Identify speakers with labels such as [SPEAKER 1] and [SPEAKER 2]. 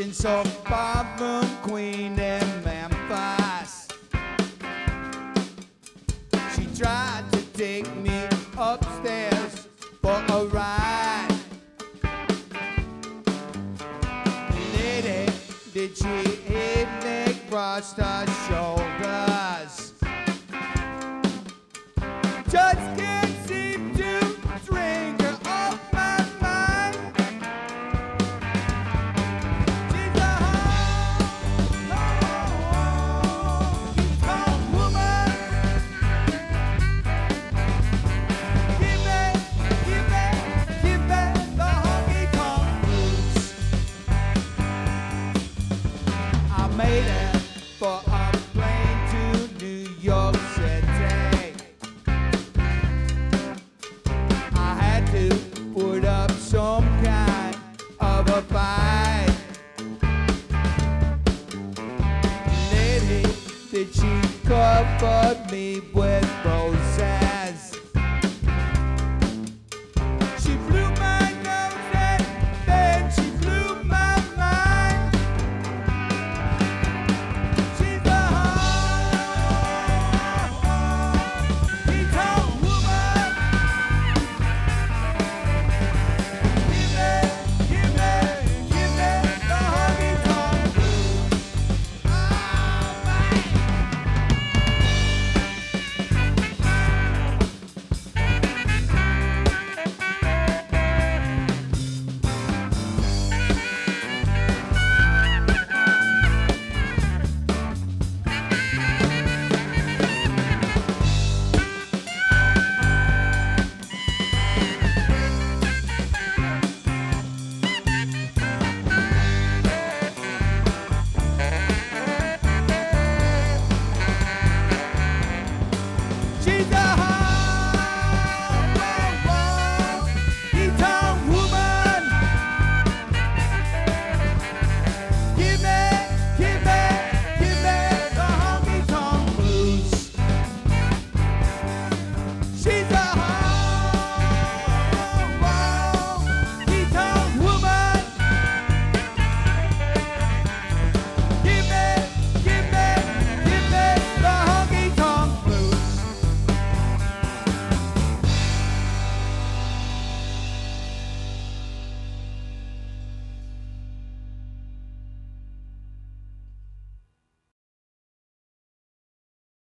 [SPEAKER 1] some ballroom queen in Memphis. She tried to take me upstairs for a ride. Lady, did she hit me across her shoulders? Just can't seem to drink her off my mind. She's a honky-tonk woman. Give me the honky-tonk blues. I made it for a plane to New York City. I had to put up some kind of a fight. Lady, did she cover me with roses?